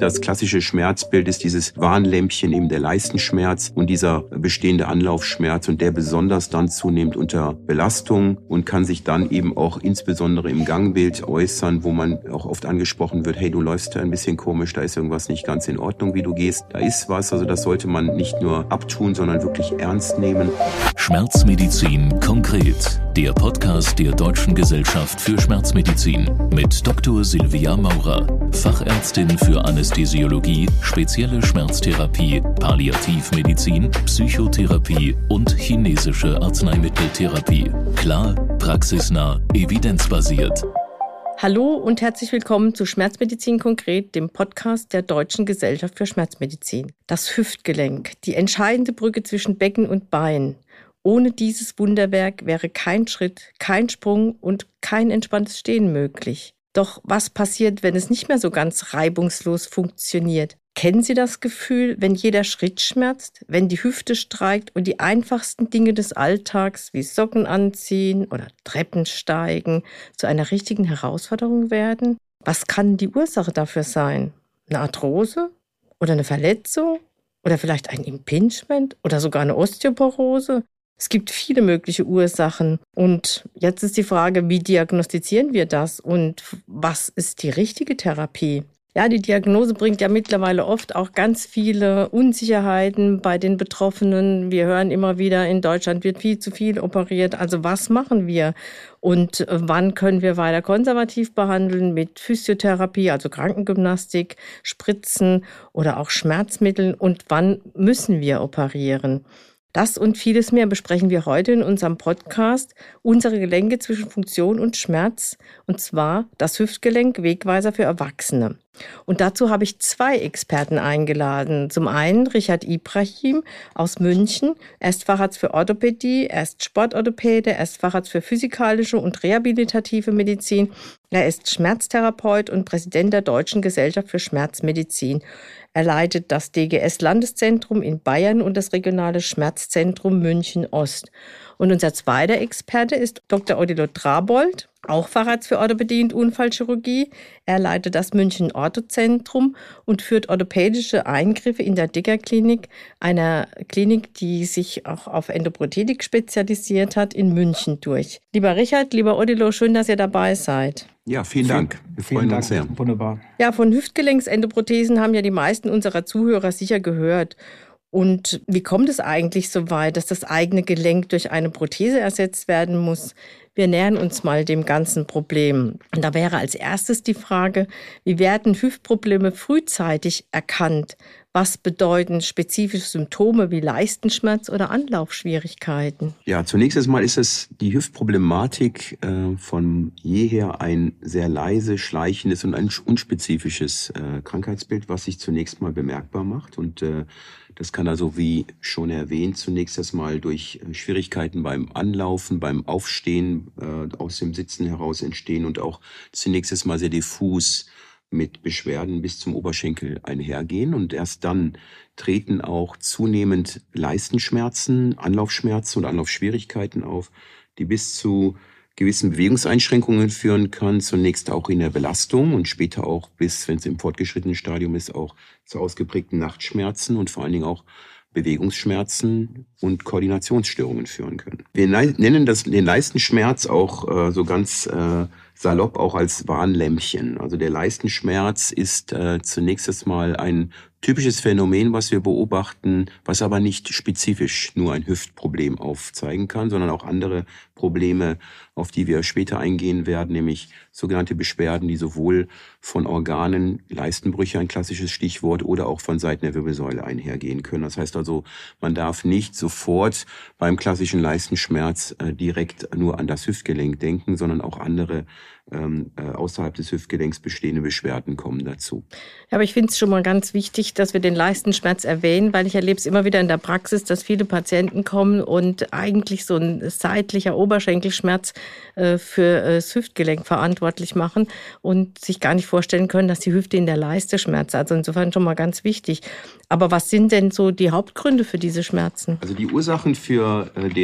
Das klassische Schmerzbild ist dieses Warnlämpchen, eben der Leistenschmerz und dieser bestehende Anlaufschmerz und der besonders dann zunehmend unter Belastung und kann sich dann eben auch insbesondere im Gangbild äußern, wo man auch oft angesprochen wird, hey, du läufst da ein bisschen komisch, da ist irgendwas nicht ganz in Ordnung, wie du gehst. Da ist was, also das sollte man nicht nur abtun, sondern wirklich ernst nehmen. Schmerzmedizin konkret. Der Podcast der Deutschen Gesellschaft für Schmerzmedizin mit Dr. Silvia Maurer, Fachärztin für Anästhesiologie, spezielle Schmerztherapie, Palliativmedizin, Psychotherapie und chinesische Arzneimitteltherapie. Klar, praxisnah, evidenzbasiert. Hallo und herzlich willkommen zu Schmerzmedizin konkret, dem Podcast der Deutschen Gesellschaft für Schmerzmedizin. Das Hüftgelenk, die entscheidende Brücke zwischen Becken und Bein. Ohne dieses Wunderwerk wäre kein Schritt, kein Sprung und kein entspanntes Stehen möglich. Doch was passiert, wenn es nicht mehr so ganz reibungslos funktioniert? Kennen Sie das Gefühl, wenn jeder Schritt schmerzt, wenn die Hüfte streikt und die einfachsten Dinge des Alltags wie Socken anziehen oder Treppen steigen zu einer richtigen Herausforderung werden? Was kann die Ursache dafür sein? Eine Arthrose oder eine Verletzung oder vielleicht ein Impingement oder sogar eine Osteoporose? Es gibt viele mögliche Ursachen und jetzt ist die Frage, wie diagnostizieren wir das und was ist die richtige Therapie? Ja, die Diagnose bringt ja mittlerweile oft auch ganz viele Unsicherheiten bei den Betroffenen. Wir hören immer wieder, in Deutschland wird viel zu viel operiert. Also was machen wir? Und wann können wir weiter konservativ behandeln mit Physiotherapie, also Krankengymnastik, Spritzen oder auch Schmerzmitteln? Und wann müssen wir operieren? Das und vieles mehr besprechen wir heute in unserem Podcast Unsere Gelenke zwischen Funktion und Schmerz, und zwar das Hüftgelenk, Wegweiser für Erwachsene. Und dazu habe ich zwei Experten eingeladen. Zum einen Richard Ibrahim aus München. Er ist Facharzt für Orthopädie, er ist Sportorthopäde, er ist Facharzt für physikalische und rehabilitative Medizin. Er ist Schmerztherapeut und Präsident der Deutschen Gesellschaft für Schmerzmedizin. Er leitet das DGS-Landeszentrum in Bayern und das regionale Schmerzzentrum München Ost. Und unser zweiter Experte ist Dr. Odilo Drabold, auch Facharzt für Orthopädie und Unfallchirurgie. Er leitet das München Orthozentrum und führt orthopädische Eingriffe in der Dicker-Klinik, einer Klinik, die sich auch auf Endoprothetik spezialisiert hat, in München durch. Lieber Richard, lieber Odilo, schön, dass ihr dabei seid. Ja, vielen Dank. Wir freuen uns sehr. Wunderbar. Ja, von Hüftgelenksendoprothesen haben ja die meisten unserer Zuhörer sicher gehört. Und wie kommt es eigentlich so weit, dass das eigene Gelenk durch eine Prothese ersetzt werden muss? Wir nähern uns mal dem ganzen Problem. Und da wäre als erstes die Frage, wie werden Hüftprobleme frühzeitig erkannt? Was bedeuten spezifische Symptome wie Leistenschmerz oder Anlaufschwierigkeiten? Ja, zunächst einmal ist es die Hüftproblematik von jeher ein sehr leise, schleichendes und ein unspezifisches Krankheitsbild, was sich zunächst mal bemerkbar macht. Und das kann also, wie schon erwähnt, zunächst erstmal durch Schwierigkeiten beim Anlaufen, beim Aufstehen aus dem Sitzen heraus entstehen und auch zunächst erstmal sehr diffus mit Beschwerden bis zum Oberschenkel einhergehen. Und erst dann treten auch zunehmend Leistenschmerzen, Anlaufschmerzen und Anlaufschwierigkeiten auf, die bis zu gewissen Bewegungseinschränkungen führen kann, zunächst auch in der Belastung und später auch bis, wenn es im fortgeschrittenen Stadium ist, auch zu ausgeprägten Nachtschmerzen und vor allen Dingen auch Bewegungsschmerzen und Koordinationsstörungen führen können. Wir nennen den Leistenschmerz auch so ganz salopp auch als Warnlämpchen. Also der Leistenschmerz ist zunächst einmal ein typisches Phänomen, was wir beobachten, was aber nicht spezifisch nur ein Hüftproblem aufzeigen kann, sondern auch andere Probleme, auf die wir später eingehen werden, nämlich sogenannte Beschwerden, die sowohl von Organen, Leistenbrüche, ein klassisches Stichwort, oder auch von Seiten der Wirbelsäule einhergehen können. Das heißt also, man darf nicht sofort beim klassischen Leistenschmerz direkt nur an das Hüftgelenk denken, sondern auch andere außerhalb des Hüftgelenks bestehende Beschwerden kommen dazu. Ja, aber ich finde es schon mal ganz wichtig, dass wir den Leistenschmerz erwähnen, weil ich erlebe es immer wieder in der Praxis, dass viele Patienten kommen und eigentlich so ein seitlicher Oberschenkelschmerz für das Hüftgelenk verantwortlich machen und sich gar nicht vorstellen können, dass die Hüfte in der Leiste schmerzt. Also insofern schon mal ganz wichtig. Aber was sind denn so die Hauptgründe für diese Schmerzen? Also die Ursachen für den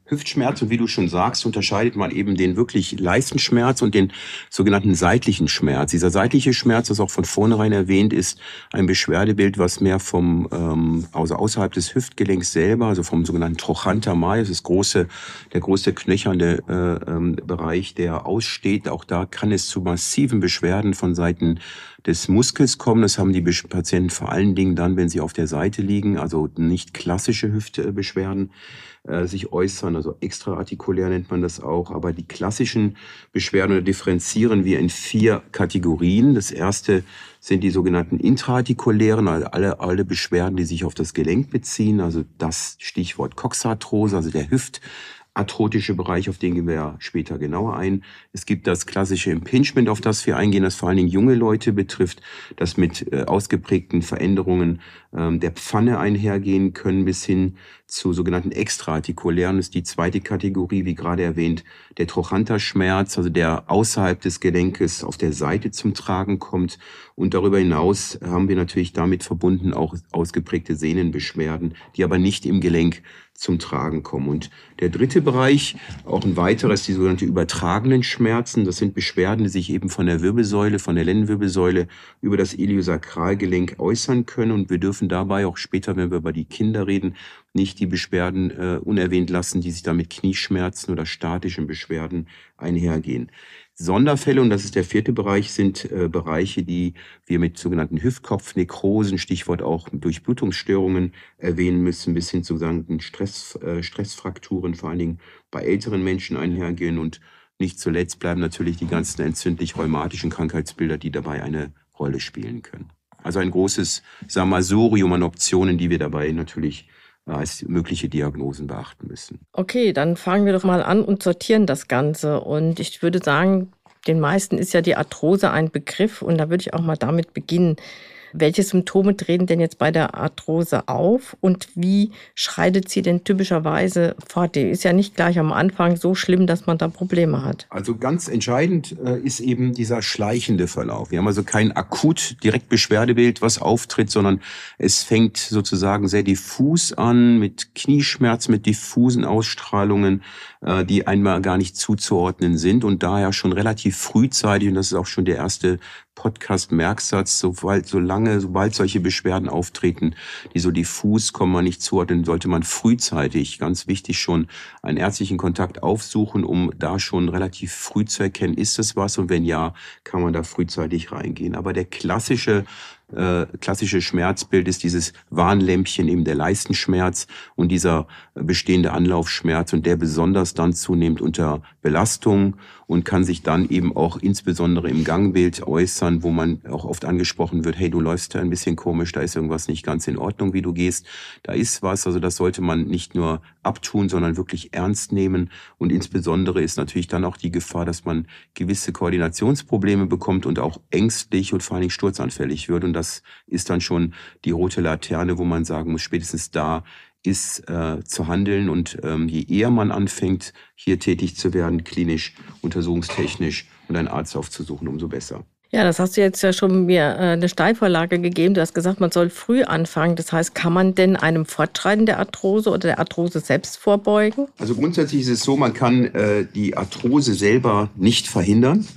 Hüftschmerz, und wie du schon sagst, unterscheidet man eben den wirklich Leistenschmerz und den sogenannten seitlichen Schmerz. Dieser seitliche Schmerz, das auch von vornherein erwähnt, ist ein Beschwerdebild, was mehr also außerhalb des Hüftgelenks selber, also vom sogenannten Trochanter majus, der große knöcherne Bereich, der aussteht. Auch da kann es zu massiven Beschwerden von Seiten des Muskels kommen. Das haben die Patienten vor allen Dingen dann, wenn sie auf der Seite liegen, also nicht klassische Hüftbeschwerden sich äußern, also extraartikulär nennt man das auch. Aber die klassischen Beschwerden differenzieren wir in 4 Kategorien. Das erste sind die sogenannten intraartikulären, also alle Beschwerden, die sich auf das Gelenk beziehen. Also das Stichwort Coxarthrose, also der hüftarthrotische Bereich, auf den gehen wir ja später genauer ein. Es gibt das klassische Impingement, auf das wir eingehen, das vor allen Dingen junge Leute betrifft, das mit ausgeprägten Veränderungen der Pfanne einhergehen können, bis hin zu sogenannten extraartikulären. Das ist die zweite Kategorie, wie gerade erwähnt, der Trochanterschmerz, also der außerhalb des Gelenkes auf der Seite zum Tragen kommt. Und darüber hinaus haben wir natürlich damit verbunden auch ausgeprägte Sehnenbeschwerden, die aber nicht im Gelenk zum Tragen kommen. Und der dritte Bereich, auch ein weiteres, die sogenannte übertragenen Schmerzen. Das sind Beschwerden, die sich eben von der Wirbelsäule, von der Lendenwirbelsäule über das Iliosakralgelenk äußern können. Und wir dürfen dabei auch später, wenn wir über die Kinder reden, nicht die Beschwerden unerwähnt lassen, die sich da mit Knieschmerzen oder statischen Beschwerden einhergehen. Sonderfälle, und das ist der vierte Bereich, sind Bereiche, die wir mit sogenannten Hüftkopfnekrosen, Stichwort auch Durchblutungsstörungen erwähnen müssen, bis hin zu sogenannten Stressfrakturen, vor allen Dingen bei älteren Menschen einhergehen. Und nicht zuletzt bleiben natürlich die ganzen entzündlich-rheumatischen Krankheitsbilder, die dabei eine Rolle spielen können. Also ein großes Sammelsurium an Optionen, die wir dabei natürlich als mögliche Diagnosen beachten müssen. Okay, dann fangen wir doch mal an und sortieren das Ganze. Und ich würde sagen, den meisten ist ja die Arthrose ein Begriff. Und da würde ich auch mal damit beginnen. Welche Symptome treten denn jetzt bei der Arthrose auf und wie schreitet sie denn typischerweise fort? Die ist ja nicht gleich am Anfang so schlimm, dass man da Probleme hat. Also ganz entscheidend ist eben dieser schleichende Verlauf. Wir haben also kein akut direkt Beschwerdebild, was auftritt, sondern es fängt sozusagen sehr diffus an mit Knieschmerz, mit diffusen Ausstrahlungen, die einmal gar nicht zuzuordnen sind und daher schon relativ frühzeitig, und das ist auch schon der erste Podcast-Merksatz, sobald solche Beschwerden auftreten, die so diffus kommen, man nicht zuordnen, sollte man frühzeitig, ganz wichtig, schon einen ärztlichen Kontakt aufsuchen, um da schon relativ früh zu erkennen, ist es was, und wenn ja, kann man da frühzeitig reingehen. Aber der klassische Schmerzbild ist dieses Warnlämpchen, eben der Leistenschmerz und dieser bestehende Anlaufschmerz, und der besonders dann zunehmend unter Belastung und kann sich dann eben auch insbesondere im Gangbild äußern, wo man auch oft angesprochen wird, hey, du läufst da ein bisschen komisch, da ist irgendwas nicht ganz in Ordnung, wie du gehst, da ist was. Also das sollte man nicht nur abtun, sondern wirklich ernst nehmen, und insbesondere ist natürlich dann auch die Gefahr, dass man gewisse Koordinationsprobleme bekommt und auch ängstlich und vor allen Dingen sturzanfällig wird, und das ist dann schon die rote Laterne, wo man sagen muss, spätestens da ist zu handeln, und je eher man anfängt, hier tätig zu werden, klinisch, untersuchungstechnisch, und einen Arzt aufzusuchen, umso besser. Ja, das hast du jetzt ja schon mir eine Steilvorlage gegeben. Du hast gesagt, man soll früh anfangen. Das heißt, kann man denn einem Fortschreiten der Arthrose oder der Arthrose selbst vorbeugen? Also grundsätzlich ist es so, man kann die Arthrose selber nicht verhindern.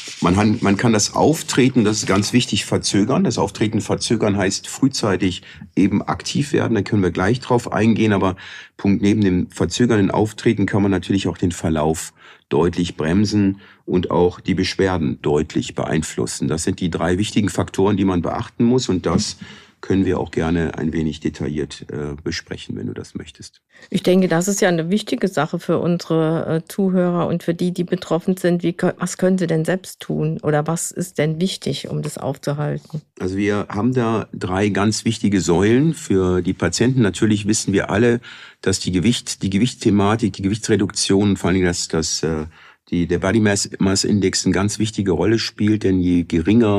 Man kann das Auftreten, das ist ganz wichtig, verzögern. Das Auftreten verzögern heißt frühzeitig eben aktiv werden. Da können wir gleich drauf eingehen. Aber Punkt, neben dem verzögernden Auftreten kann man natürlich auch den Verlauf deutlich bremsen und auch die Beschwerden deutlich beeinflussen. Das sind die 3 wichtigen Faktoren, die man beachten muss, und das können wir auch gerne ein wenig detailliert besprechen, wenn du das möchtest. Ich denke, das ist ja eine wichtige Sache für unsere Zuhörer und für die betroffen sind. Was können sie denn selbst tun oder was ist denn wichtig, um das aufzuhalten? Also wir haben da 3 ganz wichtige Säulen für die Patienten. Natürlich wissen wir alle, dass die Gewichtsthematik, die Gewichtsreduktion, vor allem der Body Mass Index eine ganz wichtige Rolle spielt, denn je geringer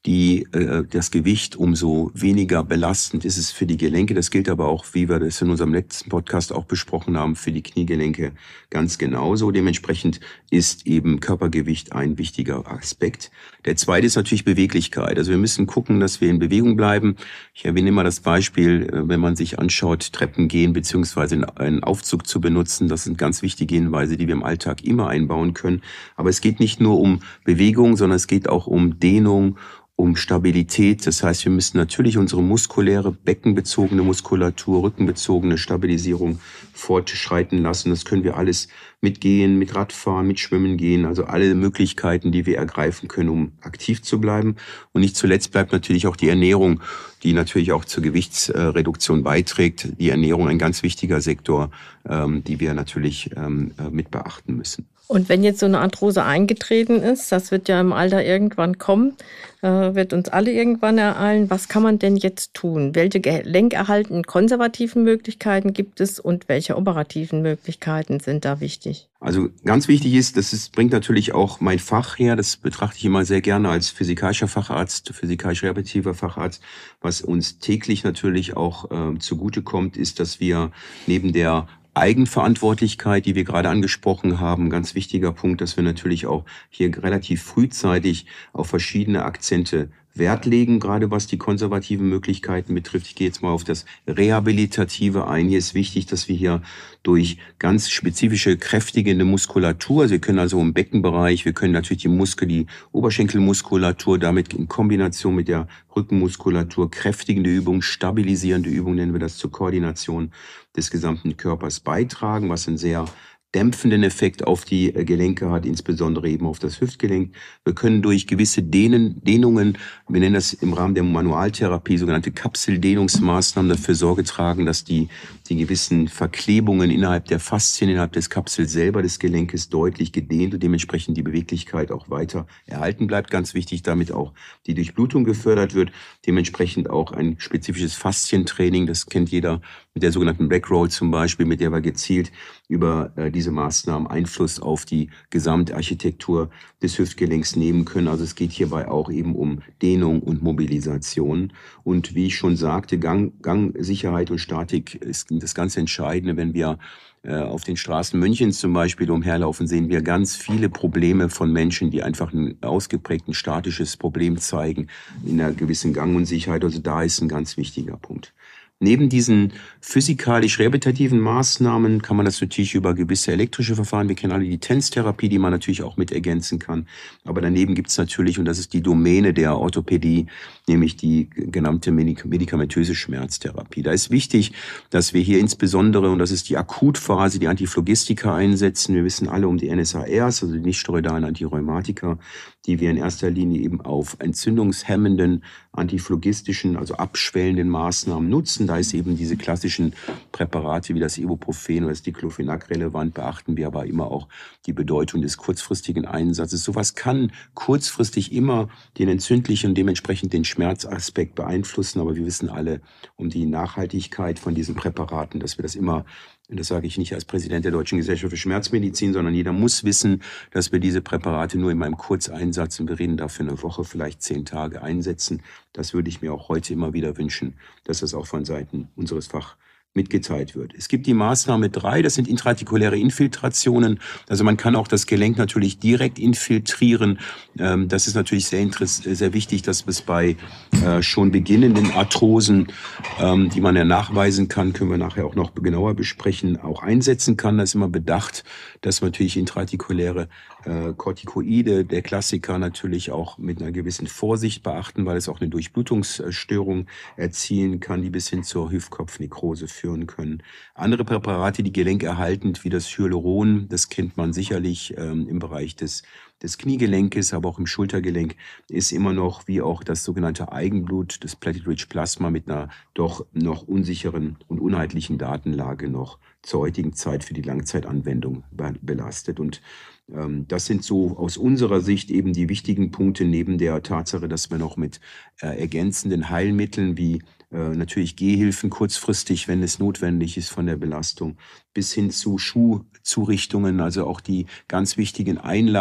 das Gewicht, umso weniger belastend ist es für die Gelenke. Das gilt aber auch, wie wir das in unserem letzten Podcast auch besprochen haben, für die Kniegelenke ganz genauso. Dementsprechend ist eben Körpergewicht ein wichtiger Aspekt. Der zweite ist natürlich Beweglichkeit. Also wir müssen gucken, dass wir in Bewegung bleiben. Ich erwähne immer das Beispiel, wenn man sich anschaut, Treppen gehen beziehungsweise einen Aufzug zu benutzen. Das sind ganz wichtige Hinweise, die wir im Alltag immer einbauen können. Aber es geht nicht nur um Bewegung, sondern es geht auch um Dehnung, um Stabilität. Das heißt, wir müssen natürlich unsere muskuläre, beckenbezogene Muskulatur, rückenbezogene Stabilisierung fortschreiten lassen. Das können wir alles mitgehen, mit Radfahren, mit Schwimmen gehen. Also alle Möglichkeiten, die wir ergreifen können, um aktiv zu bleiben. Und nicht zuletzt bleibt natürlich auch die Ernährung, die natürlich auch zur Gewichtsreduktion beiträgt. Die Ernährung ein ganz wichtiger Sektor, die wir natürlich mit beachten müssen. Und wenn jetzt so eine Arthrose eingetreten ist, das wird ja im Alter irgendwann kommen, wird uns alle irgendwann ereilen. Was kann man denn jetzt tun? Welche gelenkerhaltenden konservativen Möglichkeiten gibt es und welche operativen Möglichkeiten sind da wichtig? Also ganz wichtig ist, bringt natürlich auch mein Fach her. Das betrachte ich immer sehr gerne als physikalischer Facharzt, physikalisch-rehabilitativer Facharzt. Was uns täglich natürlich auch zugutekommt, ist, dass wir neben der Eigenverantwortlichkeit, die wir gerade angesprochen haben, ganz wichtiger Punkt, dass wir natürlich auch hier relativ frühzeitig auf verschiedene Akzente Wert legen, gerade was die konservativen Möglichkeiten betrifft. Ich gehe jetzt mal auf das Rehabilitative ein. Hier ist wichtig, dass wir hier durch ganz spezifische kräftigende Muskulatur, also wir können also im Beckenbereich, wir können natürlich die Oberschenkelmuskulatur, damit in Kombination mit der Rückenmuskulatur kräftigende Übungen, stabilisierende Übungen, nennen wir das, zur Koordination des gesamten Körpers beitragen, was ein sehr dämpfenden Effekt auf die Gelenke hat, insbesondere eben auf das Hüftgelenk. Wir können durch gewisse Dehnungen, wir nennen das im Rahmen der Manualtherapie, sogenannte Kapseldehnungsmaßnahmen, dafür Sorge tragen, dass die gewissen Verklebungen innerhalb der Faszien, innerhalb des Kapsels selber des Gelenkes deutlich gedehnt und dementsprechend die Beweglichkeit auch weiter erhalten bleibt. Ganz wichtig, damit auch die Durchblutung gefördert wird. Dementsprechend auch ein spezifisches Faszientraining, das kennt jeder mit der sogenannten Back Roll zum Beispiel, mit der wir gezielt über diese Maßnahmen Einfluss auf die Gesamtarchitektur des Hüftgelenks nehmen können. Also es geht hierbei auch eben um Dehnung und Mobilisation. Und wie ich schon sagte, Gangsicherheit und Statik ist das ganz Entscheidende. Wenn wir auf den Straßen Münchens zum Beispiel umherlaufen, sehen wir ganz viele Probleme von Menschen, die einfach ein ausgeprägtes statisches Problem zeigen in einer gewissen Gangunsicherheit. Also da ist ein ganz wichtiger Punkt. Neben diesen physikalisch-rehabilitativen Maßnahmen kann man das natürlich über gewisse elektrische Verfahren, wir kennen alle die TENS-Therapie, die man natürlich auch mit ergänzen kann. Aber daneben gibt es natürlich, und das ist die Domäne der Orthopädie, nämlich die genannte medikamentöse Schmerztherapie. Da ist wichtig, dass wir hier insbesondere, und das ist die Akutphase, die Antiphlogistika einsetzen. Wir wissen alle um die NSARs, also die nicht-steroidalen Antirheumatika, die wir in erster Linie eben auf entzündungshemmenden, antiphloggistischen, also abschwellenden Maßnahmen nutzen. Da ist eben diese klassischen Präparate wie das Ibuprofen oder das Diclofenac relevant, beachten wir aber immer auch die Bedeutung des kurzfristigen Einsatzes. Sowas kann kurzfristig immer den entzündlichen und dementsprechend den Schmerzaspekt beeinflussen, aber wir wissen alle um die Nachhaltigkeit von diesen Präparaten, dass wir das immer, und das sage ich nicht als Präsident der Deutschen Gesellschaft für Schmerzmedizin, sondern jeder muss wissen, dass wir diese Präparate nur in einem Kurzeinsatz, und wir reden dafür eine Woche, vielleicht 10 Tage einsetzen. Das würde ich mir auch heute immer wieder wünschen, dass das auch von Seiten unseres Fachs mitgeteilt wird. Es gibt die Maßnahme 3, das sind intraartikuläre Infiltrationen. Also man kann auch das Gelenk natürlich direkt infiltrieren. Das ist natürlich sehr wichtig, dass es bei schon beginnenden Arthrosen, die man ja nachweisen kann, können wir nachher auch noch genauer besprechen, auch einsetzen kann. Da ist immer bedacht, dass man natürlich intraartikuläre Corticoide, der Klassiker, natürlich auch mit einer gewissen Vorsicht beachten, weil es auch eine Durchblutungsstörung erzielen kann, die bis hin zur Hüftkopfnekrose führen können. Andere Präparate, die gelenkerhaltend, wie das Hyaluron, das kennt man sicherlich im Bereich des Kniegelenkes, aber auch im Schultergelenk, ist immer noch, wie auch das sogenannte Eigenblut, das Platelet-Rich Plasma, mit einer doch noch unsicheren und uneinheitlichen Datenlage noch zur heutigen Zeit für die Langzeitanwendung belastet. Und das sind so aus unserer Sicht eben die wichtigen Punkte, neben der Tatsache, dass wir noch mit ergänzenden Heilmitteln wie natürlich Gehhilfen kurzfristig, wenn es notwendig ist von der Belastung, bis hin zu Schuhzurichtungen, also auch die ganz wichtigen Einlagen,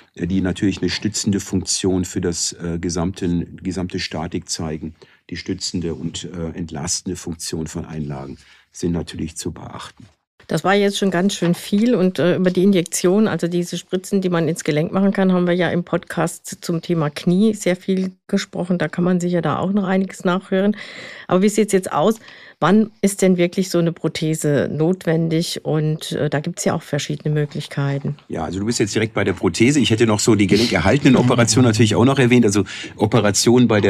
die natürlich eine stützende Funktion für das gesamte Statik zeigen. Die stützende und entlastende Funktion von Einlagen sind natürlich zu beachten. Das war jetzt schon ganz schön viel und über die Injektion, also diese Spritzen, die man ins Gelenk machen kann, haben wir ja im Podcast zum Thema Knie sehr viel gesprochen. Da kann man sicher da auch noch einiges nachhören. Aber wie sieht es jetzt aus? Wann ist denn wirklich so eine Prothese notwendig? Und da gibt es ja auch verschiedene Möglichkeiten. Ja, also du bist jetzt direkt bei der Prothese. Ich hätte noch so die gelenkerhaltenden Operationen natürlich auch noch erwähnt. Also Operationen bei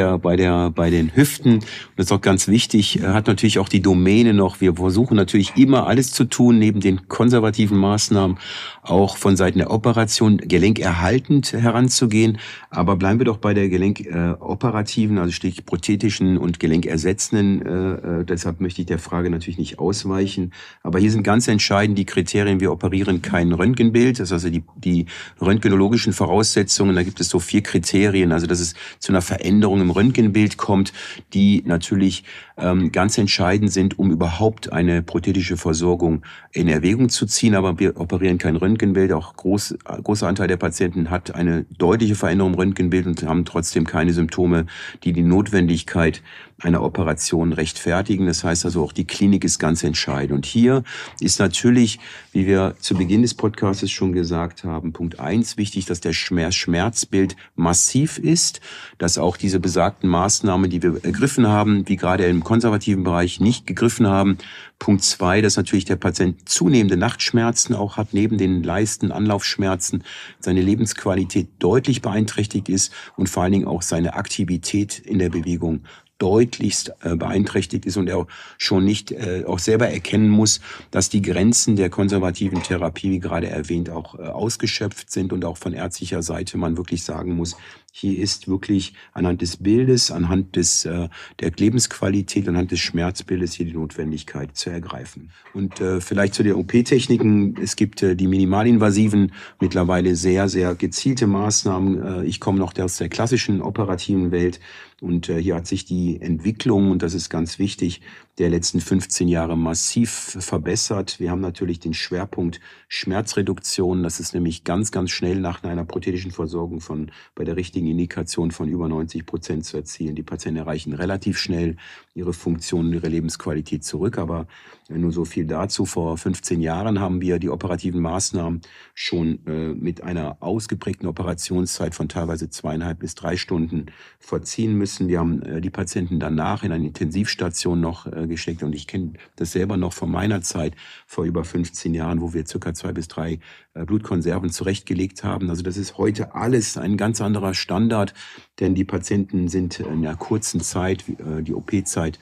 den Hüften. Und das ist auch ganz wichtig, hat natürlich auch die Domäne noch. Wir versuchen natürlich immer alles zu tun, neben den konservativen Maßnahmen auch von Seiten der Operation gelenkerhaltend heranzugehen. Aber bleiben wir doch bei der gelenkoperativen, also sprich prothetischen und gelenkersetzenden. Deshalb möchte ich der Frage natürlich nicht ausweichen. Aber hier sind ganz entscheidend die Kriterien. Wir operieren kein Röntgenbild. Das ist also die röntgenologischen Voraussetzungen. Da gibt es so 4 Kriterien. Also dass es zu einer Veränderung im Röntgenbild kommt, die natürlich ganz entscheidend sind, um überhaupt eine prothetische Versorgung in Erwägung zu ziehen. Aber wir operieren kein Röntgenbild. Auch großer Anteil der Patienten hat eine deutliche Veränderung im Röntgenbild und haben trotzdem keine Symptome, die die Notwendigkeit einer Operation rechtfertigen. Das heißt also, auch die Klinik ist ganz entscheidend. Und hier ist natürlich, wie wir zu Beginn des Podcasts schon gesagt haben, Punkt 1 wichtig, dass der Schmerzbild massiv ist, dass auch diese besagten Maßnahmen, die wir ergriffen haben, wie gerade im konservativen Bereich nicht gegriffen haben. Punkt 2, dass natürlich der Patient zunehmende Nachtschmerzen auch hat, neben den Leisten, Anlaufschmerzen, seine Lebensqualität deutlich beeinträchtigt ist und vor allen Dingen auch seine Aktivität in der Bewegung deutlichst beeinträchtigt ist und er auch schon nicht auch selber erkennen muss, dass die Grenzen der konservativen Therapie, wie gerade erwähnt, auch ausgeschöpft sind und auch von ärztlicher Seite man wirklich sagen muss, hier ist wirklich anhand des Bildes, anhand der Lebensqualität, anhand des Schmerzbildes hier die Notwendigkeit zu ergreifen. Und vielleicht zu den OP-Techniken. Es gibt die minimalinvasiven, mittlerweile sehr, sehr gezielte Maßnahmen. Ich komme noch aus der klassischen operativen Welt. Und hier hat sich die Entwicklung, und das ist ganz wichtig, der letzten 15 Jahre massiv verbessert. Wir haben natürlich den Schwerpunkt Schmerzreduktion. Das ist nämlich ganz, ganz schnell nach einer prothetischen Versorgung bei der richtigen Indikation von über 90% zu erzielen. Die Patienten erreichen relativ schnell ihre Funktion und ihre Lebensqualität zurück. Aber nur so viel dazu. Vor 15 Jahren haben wir die operativen Maßnahmen schon mit einer ausgeprägten Operationszeit von teilweise 2,5 bis 3 Stunden vollziehen müssen. Wir haben die Patienten danach in eine Intensivstation noch gesteckt. Und ich kenne das selber noch von meiner Zeit vor über 15 Jahren, wo wir circa 2 bis 3 Blutkonserven zurechtgelegt haben. Also das ist heute alles ein ganz anderer Standard, denn die Patienten sind in einer kurzen Zeit, die OP-Zeit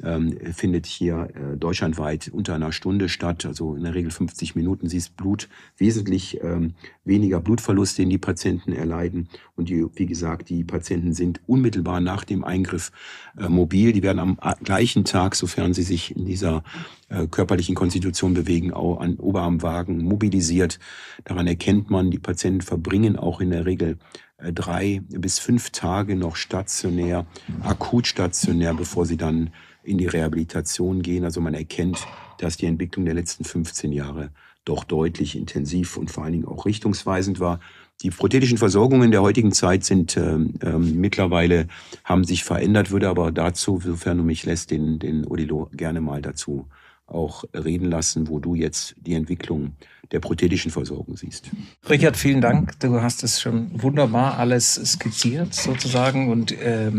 findet hier deutschlandweit unter einer Stunde statt, also in der Regel 50 Minuten. Sie ist wesentlich weniger Blutverlust, den die Patienten erleiden. Und wie gesagt, die Patienten sind unmittelbar nach dem Eingriff mobil. Die werden am gleichen Tag, sofern sie sich in dieser körperlichen Konstitution bewegen, auch an Oberarmwagen mobilisiert. Daran erkennt man, die Patienten verbringen auch in der Regel 3 bis 5 Tage noch stationär, akut stationär, bevor sie dann in die Rehabilitation gehen. Also man erkennt, dass die Entwicklung der letzten 15 Jahre doch deutlich intensiv und vor allen Dingen auch richtungsweisend war. Die prothetischen Versorgungen der heutigen Zeit sind mittlerweile, haben sich verändert, würde aber dazu, sofern du mich lässt, den Odilo gerne mal dazu auch reden lassen, wo du jetzt die Entwicklung der prothetischen Versorgung siehst. Richard, vielen Dank. Du hast es schon wunderbar alles skizziert sozusagen und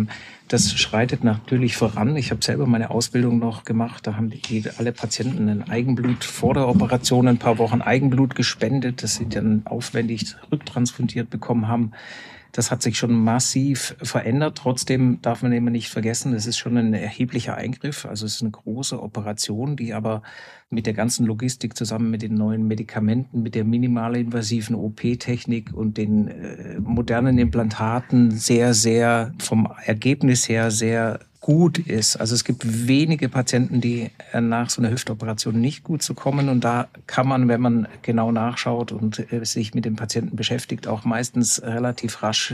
das schreitet natürlich voran. Ich habe selber meine Ausbildung noch gemacht. Da haben alle Patienten ein Eigenblut vor der Operation ein paar Wochen Eigenblut gespendet, das sie dann aufwendig rücktransfundiert bekommen haben. Das hat sich schon massiv verändert. Trotzdem darf man immer nicht vergessen, es ist schon ein erheblicher Eingriff. Also es ist eine große Operation, die aber mit der ganzen Logistik zusammen mit den neuen Medikamenten, mit der minimalinvasiven OP-Technik und den modernen Implantaten sehr, sehr vom Ergebnis her sehr gut ist. Also es gibt wenige Patienten, die nach so einer Hüftoperation nicht gut zu kommen. Und da kann man, wenn man genau nachschaut und sich mit dem Patienten beschäftigt, auch meistens relativ rasch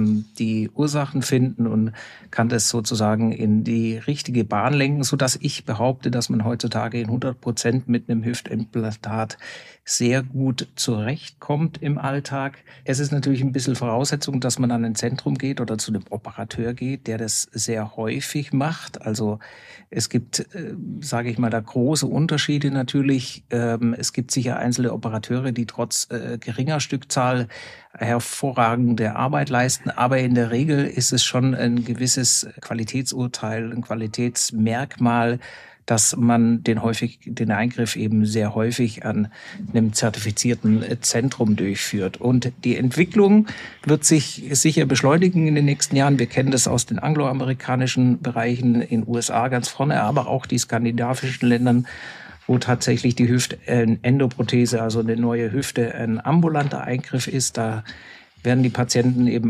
die Ursachen finden und kann das sozusagen in die richtige Bahn lenken, sodass ich behaupte, dass man heutzutage in 100% mit einem Hüftimplantat sehr gut zurechtkommt im Alltag. Es ist natürlich ein bisschen Voraussetzung, dass man an ein Zentrum geht oder zu einem Operateur geht, der das sehr häufig macht. Also es gibt, sage ich mal, da große Unterschiede natürlich. Es gibt sicher einzelne Operateure, die trotz geringer Stückzahl hervorragende Arbeit leisten. Aber in der Regel ist es schon ein gewisses Qualitätsurteil, ein Qualitätsmerkmal, dass man den Eingriff eben sehr häufig an einem zertifizierten Zentrum durchführt. Und die Entwicklung wird sich sicher beschleunigen in den nächsten Jahren. Wir kennen das aus den angloamerikanischen Bereichen, in den USA ganz vorne, aber auch die skandinavischen Ländern, wo tatsächlich die Hüftendoprothese, also eine neue Hüfte, ein ambulanter Eingriff ist. Da werden die Patienten eben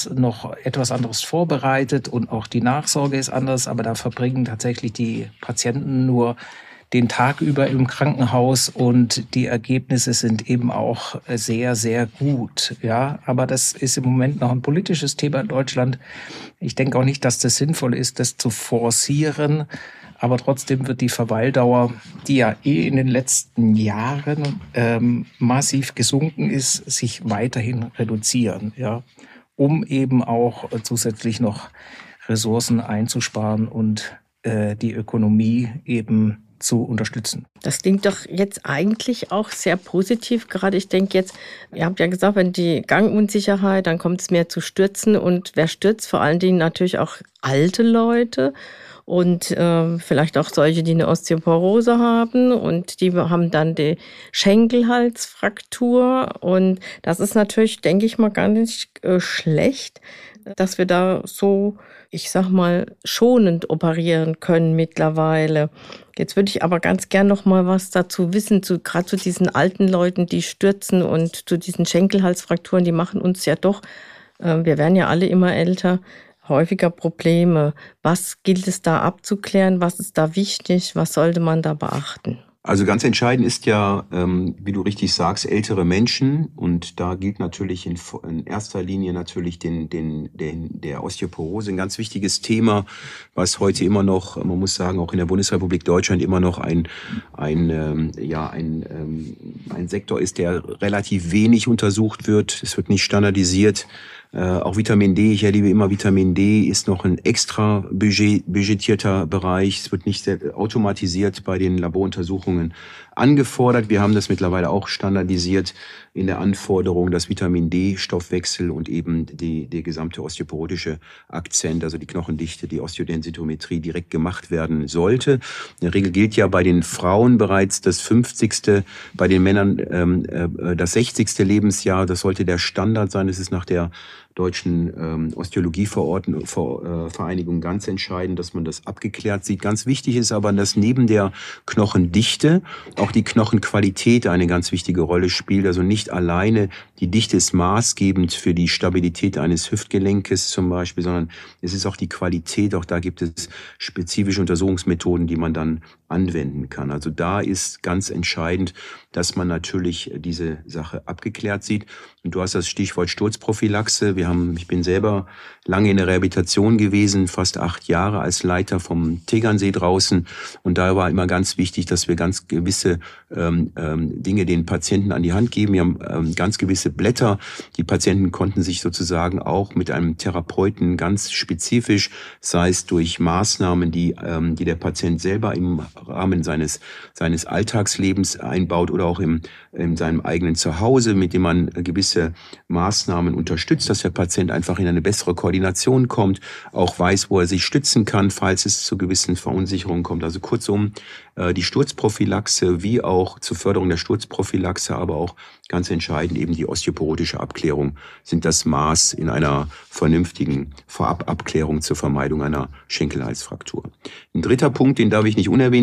etwas anderes vorbereitet und auch die Nachsorge ist anders, aber da verbringen tatsächlich die Patienten nur den Tag über im Krankenhaus und die Ergebnisse sind eben auch sehr, sehr gut. Ja, aber das ist im Moment noch ein politisches Thema in Deutschland. Ich denke auch nicht, dass das sinnvoll ist, das zu forcieren. Aber trotzdem wird die Verweildauer, die ja in den letzten Jahren massiv gesunken ist, sich weiterhin reduzieren, ja, um eben auch zusätzlich noch Ressourcen einzusparen und die Ökonomie eben zu unterstützen. Das klingt doch jetzt eigentlich auch sehr positiv. Gerade ich denke jetzt, ihr habt ja gesagt, wenn die Gangunsicherheit, dann kommt es mehr zu Stürzen. Und wer stürzt? Vor allen Dingen natürlich auch alte Leute. Und vielleicht auch solche, die eine Osteoporose haben und die haben dann die Schenkelhalsfraktur. Und das ist natürlich, denke ich mal, gar nicht schlecht, dass wir da so, ich sag mal, schonend operieren können mittlerweile. Jetzt würde ich aber ganz gern noch mal was dazu wissen, gerade zu diesen alten Leuten, die stürzen und zu diesen Schenkelhalsfrakturen, die machen uns ja doch, wir werden ja alle immer älter, häufiger Probleme. Was gilt es da abzuklären? Was ist da wichtig? Was sollte man da beachten? Also ganz entscheidend ist ja, wie du richtig sagst, ältere Menschen. Und da gilt natürlich in erster Linie natürlich der Osteoporose ein ganz wichtiges Thema, was heute immer noch, man muss sagen, auch in der Bundesrepublik Deutschland immer noch ein Sektor ist, der relativ wenig untersucht wird. Es wird nicht standardisiert. Auch Vitamin D, ich erlebe immer, Vitamin D ist noch ein extra budgetierter Bereich. Es wird nicht automatisiert bei den Laboruntersuchungen angefordert. Wir haben das mittlerweile auch standardisiert in der Anforderung, dass Vitamin D-Stoffwechsel und eben der gesamte osteoporotische Akzent, also die Knochendichte, die Osteodensitometrie direkt gemacht werden sollte. In der Regel gilt ja bei den Frauen bereits das 50., bei den Männern das 60. Lebensjahr. Das sollte der Standard sein. Das ist nach der Deutschen Osteologievereinigung ganz entscheidend, dass man das abgeklärt sieht. Ganz wichtig ist aber, dass neben der Knochendichte auch die Knochenqualität eine ganz wichtige Rolle spielt. Also nicht alleine die Dichte ist maßgebend für die Stabilität eines Hüftgelenkes zum Beispiel, sondern es ist auch die Qualität. Auch da gibt es spezifische Untersuchungsmethoden, die man dann anwenden kann. Also da ist ganz entscheidend, dass man natürlich diese Sache abgeklärt sieht. Und du hast das Stichwort Sturzprophylaxe. Ich bin selber lange in der Rehabilitation gewesen, fast 8 Jahre als Leiter vom Tegernsee draußen. Und da war immer ganz wichtig, dass wir ganz gewisse Dinge den Patienten an die Hand geben. Wir haben ganz gewisse Blätter. Die Patienten konnten sich sozusagen auch mit einem Therapeuten ganz spezifisch, sei es durch Maßnahmen, die der Patient selber im Rahmen seines Alltagslebens einbaut oder auch in seinem eigenen Zuhause, mit dem man gewisse Maßnahmen unterstützt, dass der Patient einfach in eine bessere Koordination kommt, auch weiß, wo er sich stützen kann, falls es zu gewissen Verunsicherungen kommt. Also kurzum, die Sturzprophylaxe wie auch zur Förderung der Sturzprophylaxe, aber auch ganz entscheidend eben die osteoporotische Abklärung sind das Maß in einer vernünftigen Vorababklärung zur Vermeidung einer Schenkelhalsfraktur. Ein dritter Punkt, den darf ich nicht unerwähnt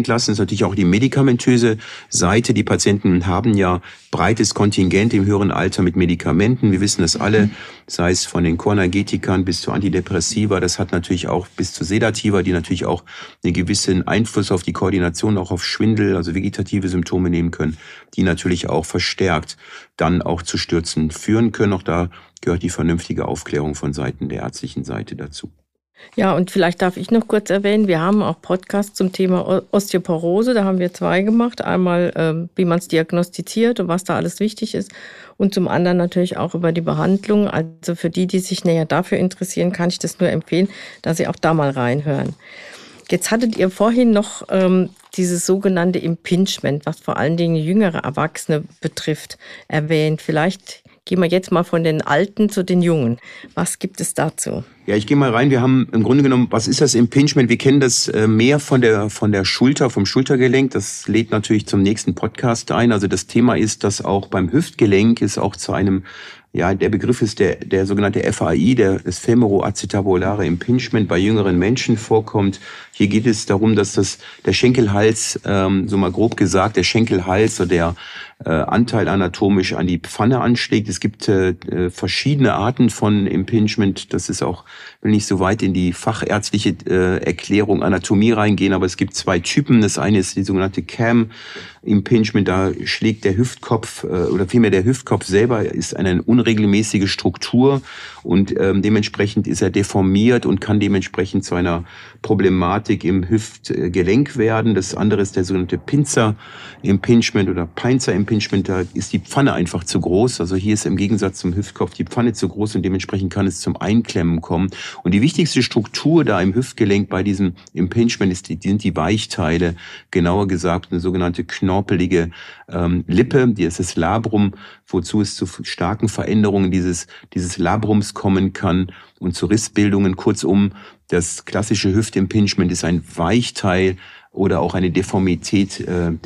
entlasten. Das ist natürlich auch die medikamentöse Seite. Die Patienten haben ja breites Kontingent im höheren Alter mit Medikamenten. Wir wissen das alle, sei es von den Chronergetikern bis zu Antidepressiva. Das hat natürlich auch bis zu Sedativa, die natürlich auch einen gewissen Einfluss auf die Koordination, auch auf Schwindel, also vegetative Symptome nehmen können, die natürlich auch verstärkt dann auch zu Stürzen führen können. Auch da gehört die vernünftige Aufklärung von Seiten der ärztlichen Seite dazu. Ja, und vielleicht darf ich noch kurz erwähnen, wir haben auch Podcasts zum Thema Osteoporose, da haben wir 2 gemacht. Einmal, wie man es diagnostiziert und was da alles wichtig ist. Und zum anderen natürlich auch über die Behandlung. Also für die sich näher dafür interessieren, kann ich das nur empfehlen, dass Sie auch da mal reinhören. Jetzt hattet ihr vorhin noch dieses sogenannte Impingement, was vor allen Dingen jüngere Erwachsene betrifft, erwähnt. Vielleicht gehen wir jetzt mal von den Alten zu den Jungen. Was gibt es dazu? Ja, ich gehe mal rein. Wir haben im Grunde genommen, was ist das Impingement? Wir kennen das mehr von der Schulter, vom Schultergelenk. Das lädt natürlich zum nächsten Podcast ein. Also das Thema ist, dass auch beim Hüftgelenk ist auch zu einem, ja, der Begriff ist der sogenannte FAI, das Femoroacetabulare Impingement bei jüngeren Menschen vorkommt. Hier geht es darum, dass der Schenkelhals, so mal grob gesagt, der Schenkelhals, so der Anteil anatomisch an die Pfanne anschlägt. Es gibt verschiedene Arten von Impingement. Das ist auch, will nicht so weit in die fachärztliche Erklärung Anatomie reingehen, aber es gibt 2 Typen. Das eine ist die sogenannte Cam Impingement. Da schlägt der Hüftkopf oder vielmehr der Hüftkopf selber ist eine unregelmäßige Struktur und dementsprechend ist er deformiert und kann dementsprechend zu einer Problematik im Hüftgelenk werden. Das andere ist der sogenannte Pincer Impingement oder Pincer Impingement. Da ist die Pfanne einfach zu groß. Also hier ist im Gegensatz zum Hüftkopf die Pfanne zu groß und dementsprechend kann es zum Einklemmen kommen. Und die wichtigste Struktur da im Hüftgelenk bei diesem Impingement sind die Weichteile, genauer gesagt eine sogenannte knorpelige Lippe, die ist das Labrum, wozu es zu starken Veränderungen dieses Labrums kommen kann und zu Rissbildungen. Kurzum, das klassische Hüftimpingement ist ein Weichteil oder auch eine Deformität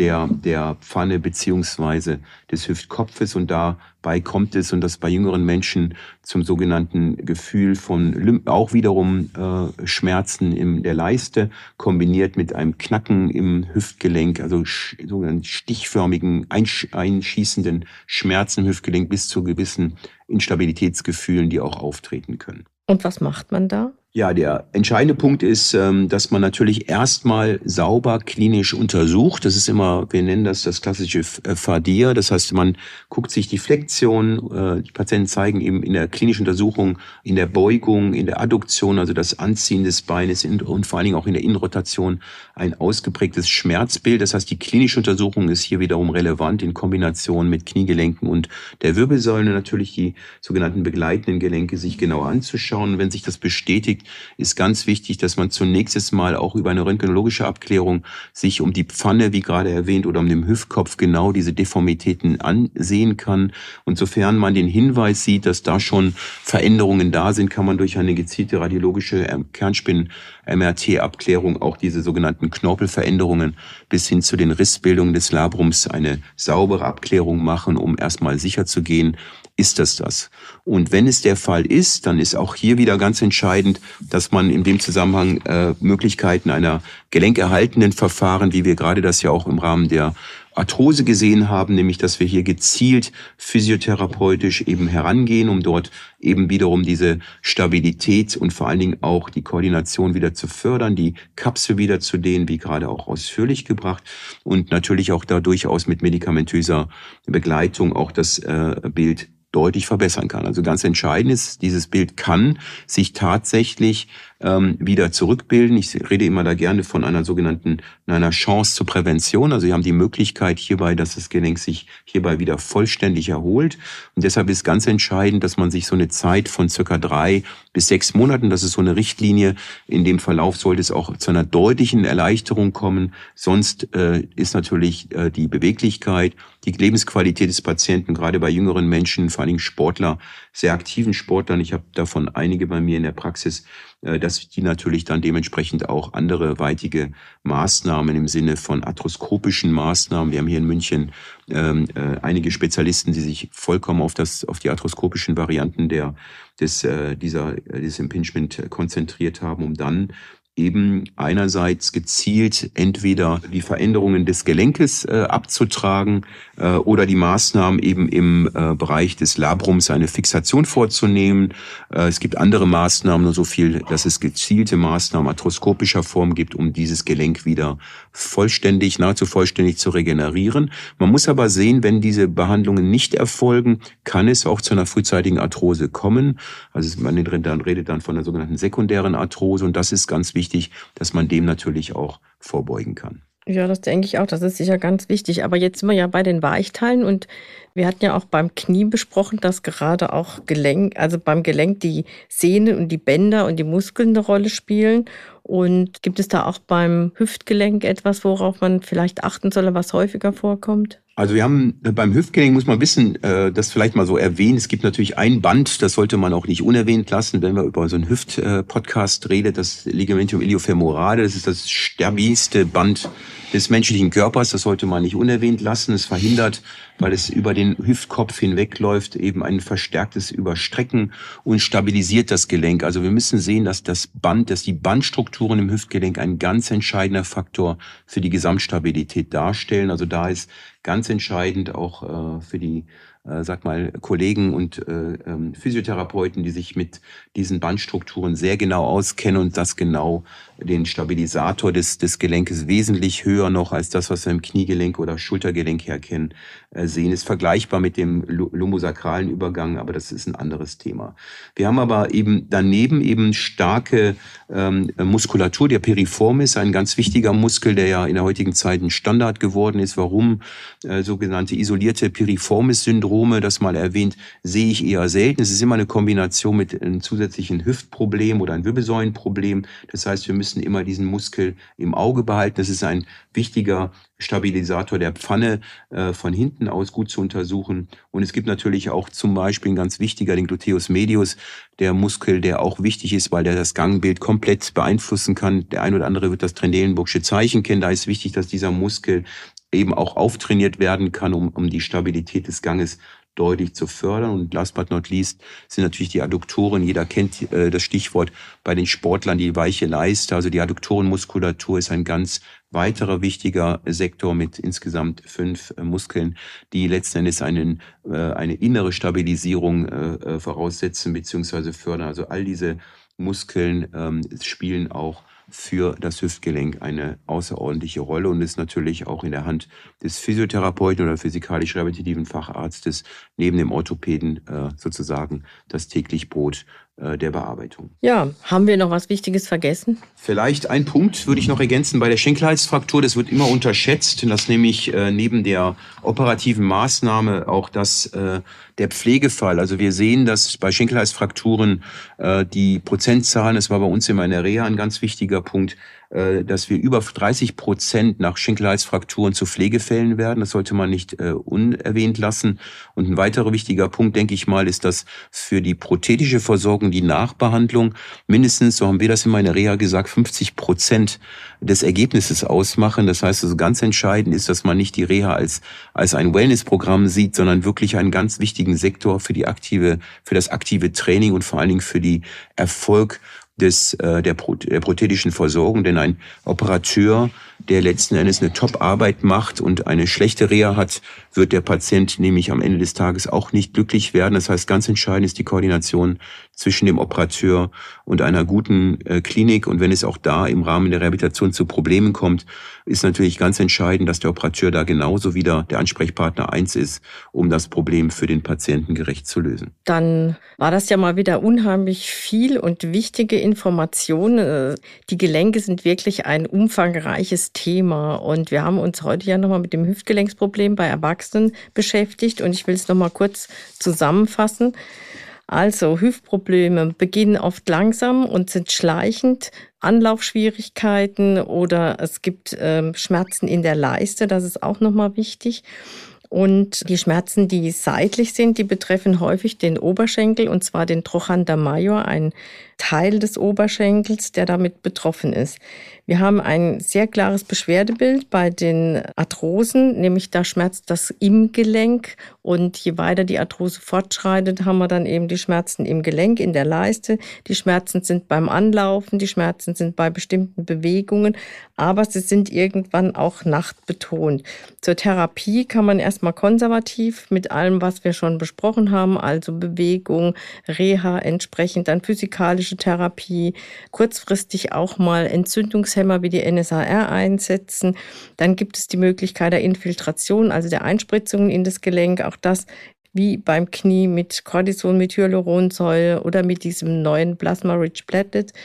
der Pfanne beziehungsweise des Hüftkopfes und dabei kommt es, und das bei jüngeren Menschen, zum sogenannten Gefühl von auch wiederum Schmerzen in der Leiste, kombiniert mit einem Knacken im Hüftgelenk, also sogenannten stichförmigen, einschießenden Schmerzen im Hüftgelenk bis zu gewissen Instabilitätsgefühlen, die auch auftreten können. Und was macht man da? Ja, der entscheidende Punkt ist, dass man natürlich erstmal sauber klinisch untersucht. Das ist immer, wir nennen das klassische FADIR. Das heißt, man guckt sich die Flexion, die Patienten zeigen eben in der klinischen Untersuchung, in der Beugung, in der Adduktion, also das Anziehen des Beines und vor allen Dingen auch in der Innenrotation ein ausgeprägtes Schmerzbild. Das heißt, die klinische Untersuchung ist hier wiederum relevant in Kombination mit Kniegelenken und der Wirbelsäule, natürlich die sogenannten begleitenden Gelenke sich genauer anzuschauen. Wenn sich das bestätigt, ist ganz wichtig, dass man zunächst mal auch über eine röntgenologische Abklärung sich um die Pfanne, wie gerade erwähnt, oder um den Hüftkopf genau diese Deformitäten ansehen kann. Und sofern man den Hinweis sieht, dass da schon Veränderungen da sind, kann man durch eine gezielte radiologische Kernspin-MRT-Abklärung auch diese sogenannten Knorpelveränderungen bis hin zu den Rissbildungen des Labrums eine saubere Abklärung machen, um erstmal sicher zu gehen, ist das? Und wenn es der Fall ist, dann ist auch hier wieder ganz entscheidend, dass man in dem Zusammenhang Möglichkeiten einer gelenkerhaltenden Verfahren, wie wir gerade das ja auch im Rahmen der Arthrose gesehen haben, nämlich dass wir hier gezielt physiotherapeutisch eben herangehen, um dort eben wiederum diese Stabilität und vor allen Dingen auch die Koordination wieder zu fördern, die Kapsel wieder zu dehnen, wie gerade auch ausführlich gebracht, und natürlich auch da durchaus mit medikamentöser Begleitung auch das Bild deutlich verbessern kann. Also ganz entscheidend ist, dieses Bild kann sich tatsächlich wieder zurückbilden. Ich rede immer da gerne von einer Chance zur Prävention. Also wir haben die Möglichkeit hierbei, dass das Gelenk sich hierbei wieder vollständig erholt. Und deshalb ist ganz entscheidend, dass man sich so eine Zeit von circa 3 bis 6 Monaten, das ist so eine Richtlinie, in dem Verlauf sollte es auch zu einer deutlichen Erleichterung kommen. Sonst ist natürlich die Beweglichkeit, die Lebensqualität des Patienten, gerade bei jüngeren Menschen, vor allen Dingen Sportler, sehr aktiven Sportlern, ich habe davon einige bei mir in der Praxis, dass die natürlich dann dementsprechend auch andere weitige Maßnahmen im Sinne von arthroskopischen Maßnahmen. Wir haben hier in München einige Spezialisten, die sich vollkommen auf die arthroskopischen Varianten dieses Impingement konzentriert haben, um dann eben einerseits gezielt entweder die Veränderungen des Gelenkes abzutragen oder die Maßnahmen eben im Bereich des Labrums eine Fixation vorzunehmen. Es gibt andere Maßnahmen, nur so viel, dass es gezielte Maßnahmen arthroskopischer Form gibt, um dieses Gelenk wieder nahezu vollständig zu regenerieren. Man muss aber sehen, wenn diese Behandlungen nicht erfolgen, kann es auch zu einer frühzeitigen Arthrose kommen. Also man redet dann von der sogenannten sekundären Arthrose und das ist ganz wichtig, dass man dem natürlich auch vorbeugen kann. Ja, das denke ich auch. Das ist sicher ganz wichtig. Aber jetzt sind wir ja bei den Weichteilen und wir hatten ja auch beim Knie besprochen, dass gerade auch beim Gelenk die Sehnen und die Bänder und die Muskeln eine Rolle spielen. Und gibt es da auch beim Hüftgelenk etwas, worauf man vielleicht achten soll, was häufiger vorkommt? Also wir haben beim Hüftgelenk, muss man wissen, das vielleicht mal so erwähnen, es gibt natürlich ein Band, das sollte man auch nicht unerwähnt lassen, wenn wir über so einen Hüft-Podcast reden, das Ligamentum iliofemorale, das ist das stabilste Band des menschlichen Körpers, das sollte man nicht unerwähnt lassen. Es verhindert, weil es über den Hüftkopf hinwegläuft, eben ein verstärktes Überstrecken und stabilisiert das Gelenk. Also wir müssen sehen, dass die Bandstrukturen im Hüftgelenk ein ganz entscheidender Faktor für die Gesamtstabilität darstellen. Also da ist ganz entscheidend auch für die Kollegen und Physiotherapeuten, die sich mit diesen Bandstrukturen sehr genau auskennen und das genau den Stabilisator des Gelenkes wesentlich höher noch als das, was wir im Kniegelenk oder Schultergelenk herkennen, sehen, ist vergleichbar mit dem lumbosakralen Übergang, aber das ist ein anderes Thema. Wir haben aber eben daneben starke Muskulatur, der Piriformis, ein ganz wichtiger Muskel, der ja in der heutigen Zeit ein Standard geworden ist. Warum? Sogenannte isolierte Piriformis-Syndrome, das mal erwähnt, sehe ich eher selten. Es ist immer eine Kombination mit einem zusätzlichen Hüftproblem oder einem Wirbelsäulenproblem. Das heißt, wir müssen immer diesen Muskel im Auge behalten. Das ist ein wichtiger Stabilisator der Pfanne, von hinten aus gut zu untersuchen. Und es gibt natürlich auch zum Beispiel ein ganz wichtiger, den Gluteus medius, der Muskel, der auch wichtig ist, weil der das Gangbild komplett beeinflussen kann. Der ein oder andere wird das Trendelenburgsche Zeichen kennen. Da ist wichtig, dass dieser Muskel eben auch auftrainiert werden kann, um die Stabilität des Ganges deutlich zu fördern. Und last but not least sind natürlich die Adduktoren. Jeder kennt das Stichwort bei den Sportlern, die weiche Leiste. Also die Adduktorenmuskulatur ist ein ganz weiterer wichtiger Sektor mit insgesamt 5 Muskeln, die letzten Endes eine innere Stabilisierung voraussetzen bzw. fördern. Also all diese Muskeln spielen auch für das Hüftgelenk eine außerordentliche Rolle und ist natürlich auch in der Hand des Physiotherapeuten oder physikalisch-rehabilitativen Facharztes neben dem Orthopäden sozusagen das täglich Brot der Bearbeitung. Ja, haben wir noch was Wichtiges vergessen? Vielleicht ein Punkt würde ich noch ergänzen bei der Schenkelhalsfraktur. Das wird immer unterschätzt, dass nämlich neben der operativen Maßnahme auch der Pflegefall. Also wir sehen, dass bei Schenkelhalsfrakturen die Prozentzahlen, das war bei uns immer in der Reha ein ganz wichtiger Punkt, dass wir über 30% nach Schenkelhalsfrakturen zu Pflegefällen werden. Das sollte man nicht unerwähnt lassen. Und ein weiterer wichtiger Punkt, denke ich mal, ist, dass für die prothetische Versorgung, die Nachbehandlung mindestens, so haben wir das immer in der Reha gesagt, 50% des Ergebnisses ausmachen. Das heißt, also ganz entscheidend ist, dass man nicht die Reha als ein Wellnessprogramm sieht, sondern wirklich einen ganz wichtigen Sektor für das aktive Training und vor allen Dingen für die Erfolg der prothetischen Versorgung, denn ein Operateur, der letzten Endes eine Top-Arbeit macht und eine schlechte Reha hat, wird der Patient nämlich am Ende des Tages auch nicht glücklich werden. Das heißt, ganz entscheidend ist die Koordination zwischen dem Operateur und einer guten Klinik. Und wenn es auch da im Rahmen der Rehabilitation zu Problemen kommt, ist natürlich ganz entscheidend, dass der Operateur da genauso wieder der Ansprechpartner 1 ist, um das Problem für den Patienten gerecht zu lösen. Dann war das ja mal wieder unheimlich viel und wichtige Informationen. Die Gelenke sind wirklich ein umfangreiches Thema und wir haben uns heute ja nochmal mit dem Hüftgelenksproblem bei Erwachsenen beschäftigt und ich will es nochmal kurz zusammenfassen. Also Hüftprobleme beginnen oft langsam und sind schleichend, Anlaufschwierigkeiten oder es gibt Schmerzen in der Leiste, das ist auch nochmal wichtig. Und die Schmerzen, die seitlich sind, die betreffen häufig den Oberschenkel, und zwar den Trochanter major, ein Teil des Oberschenkels, der damit betroffen ist. Wir haben ein sehr klares Beschwerdebild bei den Arthrosen, nämlich da schmerzt das im Gelenk, und je weiter die Arthrose fortschreitet, haben wir dann eben die Schmerzen im Gelenk, in der Leiste. Die Schmerzen sind beim Anlaufen, die Schmerzen sind bei bestimmten Bewegungen, aber sie sind irgendwann auch nachtbetont. Zur Therapie kann man erstmal konservativ mit allem, was wir schon besprochen haben, also Bewegung, Reha entsprechend, dann physikalische Therapie, kurzfristig auch mal Entzündungshemmer wie die NSAR einsetzen. Dann gibt es die Möglichkeit der Infiltration, also der Einspritzungen in das Gelenk, auch das wie beim Knie mit Cortison, mit Hyaluronsäure oder mit diesem neuen Plasma-Rich Platelet.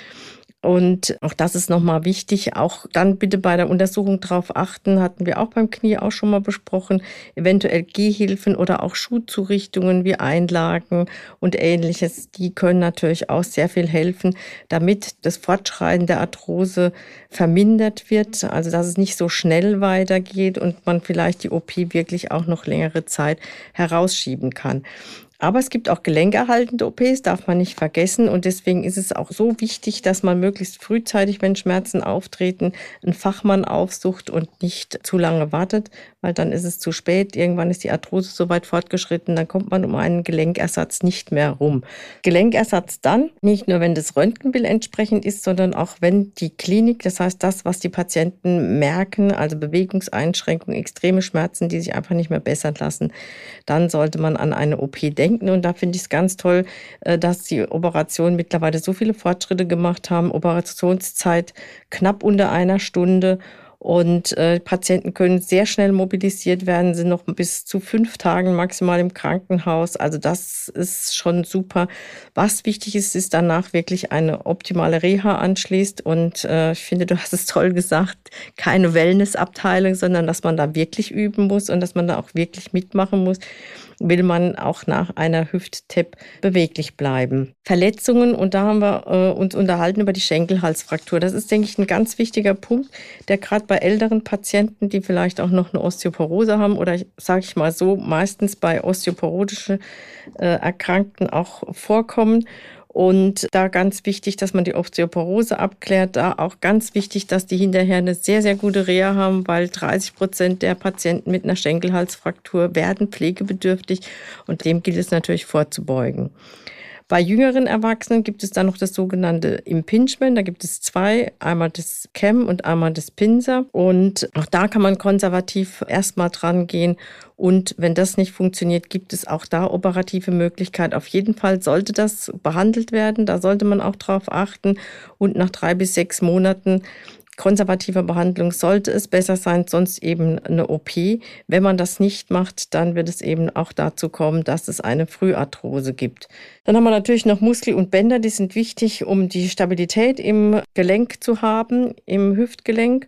Und auch das ist nochmal wichtig. Auch dann bitte bei der Untersuchung darauf achten, hatten wir auch beim Knie auch schon mal besprochen, eventuell Gehhilfen oder auch Schuhzurichtungen wie Einlagen und Ähnliches. Die können natürlich auch sehr viel helfen, damit das Fortschreiten der Arthrose vermindert wird, also dass es nicht so schnell weitergeht und man vielleicht die OP wirklich auch noch längere Zeit herausschieben kann. Aber es gibt auch gelenkerhaltende OPs, darf man nicht vergessen. Und deswegen ist es auch so wichtig, dass man möglichst frühzeitig, wenn Schmerzen auftreten, einen Fachmann aufsucht und nicht zu lange wartet, weil dann ist es zu spät. Irgendwann ist die Arthrose so weit fortgeschritten, dann kommt man um einen Gelenkersatz nicht mehr rum. Gelenkersatz dann, nicht nur wenn das Röntgenbild entsprechend ist, sondern auch wenn die Klinik, das heißt das, was die Patienten merken, also Bewegungseinschränkungen, extreme Schmerzen, die sich einfach nicht mehr bessern lassen, dann sollte man an eine OP denken. Und da finde ich es ganz toll, dass die Operationen mittlerweile so viele Fortschritte gemacht haben. Operationszeit knapp unter 1 Stunde. Und Patienten können sehr schnell mobilisiert werden, sind noch bis zu 5 Tagen maximal im Krankenhaus. Also das ist schon super. Was wichtig ist, ist danach wirklich eine optimale Reha anschließt. Und ich finde, du hast es toll gesagt, keine Wellnessabteilung, sondern dass man da wirklich üben muss und dass man da auch wirklich mitmachen muss, will man auch nach einer Hüft-TEP beweglich bleiben. Verletzungen, und da haben wir uns unterhalten über die Schenkelhalsfraktur. Das ist, denke ich, ein ganz wichtiger Punkt, der gerade bei älteren Patienten, die vielleicht auch noch eine Osteoporose haben oder, sage ich mal so, meistens bei osteoporotischen Erkrankten auch vorkommen. Und da ganz wichtig, dass man die Osteoporose abklärt. Da auch ganz wichtig, dass die hinterher eine sehr, sehr gute Reha haben, weil 30% der Patienten mit einer Schenkelhalsfraktur werden pflegebedürftig und dem gilt es natürlich vorzubeugen. Bei jüngeren Erwachsenen gibt es dann noch das sogenannte Impingement. Da gibt es 2, einmal das Cam und einmal das Pinzer. Und auch da kann man konservativ erstmal dran gehen. Und wenn das nicht funktioniert, gibt es auch da operative Möglichkeiten. Auf jeden Fall sollte das behandelt werden. Da sollte man auch drauf achten. Und nach 3 bis 6 Monaten konservativer Behandlung sollte es besser sein, sonst eben eine OP. Wenn man das nicht macht, dann wird es eben auch dazu kommen, dass es eine Früharthrose gibt. Dann haben wir natürlich noch Muskel und Bänder, die sind wichtig, um die Stabilität im Gelenk zu haben, im Hüftgelenk.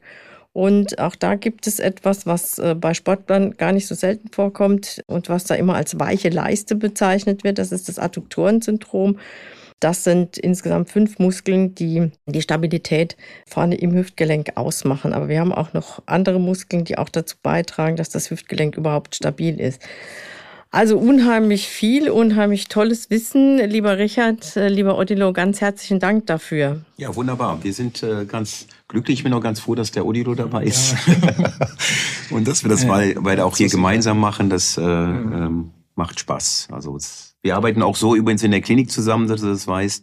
Und auch da gibt es etwas, was bei Sportlern gar nicht so selten vorkommt und was da immer als weiche Leiste bezeichnet wird. Das ist das Adduktorensyndrom. Das sind insgesamt 5 Muskeln, die die Stabilität vorne im Hüftgelenk ausmachen. Aber wir haben auch noch andere Muskeln, die auch dazu beitragen, dass das Hüftgelenk überhaupt stabil ist. Also unheimlich viel, unheimlich tolles Wissen. Lieber Richard, lieber Odilo, ganz herzlichen Dank dafür. Ja, wunderbar. Wir sind ganz glücklich. Ich bin auch ganz froh, dass der Odilo dabei ist. Ja. Und dass wir das weiter auch hier gemeinsam machen, das macht Spaß. Also wir arbeiten auch so übrigens in der Klinik zusammen, dass du das weißt.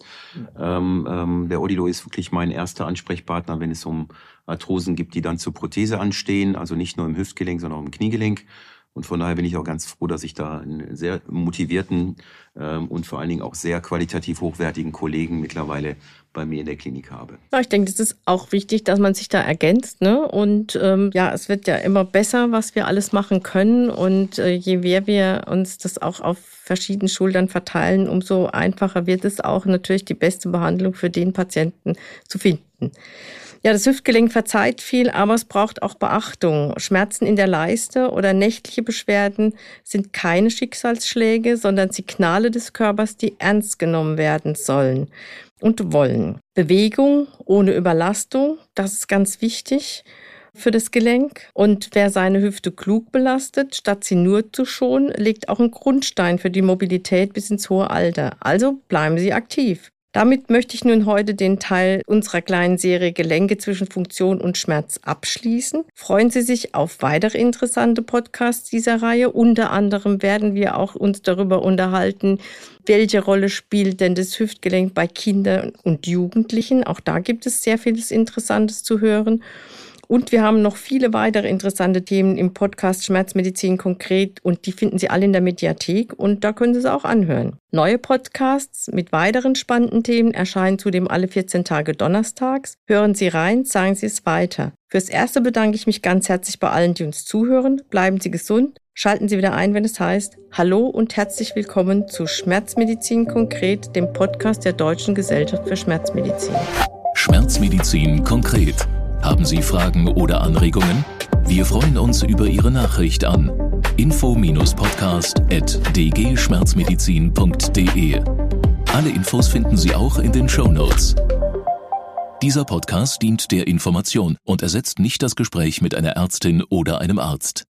Der Odilo ist wirklich mein erster Ansprechpartner, wenn es um Arthrosen gibt, die dann zur Prothese anstehen. Also nicht nur im Hüftgelenk, sondern auch im Kniegelenk. Und von daher bin ich auch ganz froh, dass ich da einen sehr motivierten und vor allen Dingen auch sehr qualitativ hochwertigen Kollegen mittlerweile bei mir in der Klinik habe. Ja, ich denke, das ist auch wichtig, dass man sich da ergänzt, ne? Und es wird ja immer besser, was wir alles machen können. Und je mehr wir uns das auch auf verschiedenen Schultern verteilen, umso einfacher wird es auch natürlich die beste Behandlung für den Patienten zu finden. Ja, das Hüftgelenk verzeiht viel, aber es braucht auch Beachtung. Schmerzen in der Leiste oder nächtliche Beschwerden sind keine Schicksalsschläge, sondern Signale des Körpers, die ernst genommen werden sollen und wollen. Bewegung ohne Überlastung, das ist ganz wichtig. für das Gelenk. Und wer seine Hüfte klug belastet, statt sie nur zu schonen, legt auch einen Grundstein für die Mobilität bis ins hohe Alter. Also bleiben Sie aktiv. Damit möchte ich nun heute den Teil unserer kleinen Serie Gelenke zwischen Funktion und Schmerz abschließen. Freuen Sie sich auf weitere interessante Podcasts dieser Reihe. Unter anderem werden wir auch uns darüber unterhalten, welche Rolle spielt denn das Hüftgelenk bei Kindern und Jugendlichen. Auch da gibt es sehr vieles Interessantes zu hören. Und wir haben noch viele weitere interessante Themen im Podcast Schmerzmedizin konkret und die finden Sie alle in der Mediathek und da können Sie es auch anhören. Neue Podcasts mit weiteren spannenden Themen erscheinen zudem alle 14 Tage donnerstags. Hören Sie rein, sagen Sie es weiter. Fürs Erste bedanke ich mich ganz herzlich bei allen, die uns zuhören. Bleiben Sie gesund. Schalten Sie wieder ein, wenn es heißt, hallo und herzlich willkommen zu Schmerzmedizin konkret, dem Podcast der Deutschen Gesellschaft für Schmerzmedizin. Schmerzmedizin konkret. Haben Sie Fragen oder Anregungen? Wir freuen uns über Ihre Nachricht an info-podcast@dgschmerzmedizin.de. Alle Infos finden Sie auch in den Shownotes. Dieser Podcast dient der Information und ersetzt nicht das Gespräch mit einer Ärztin oder einem Arzt.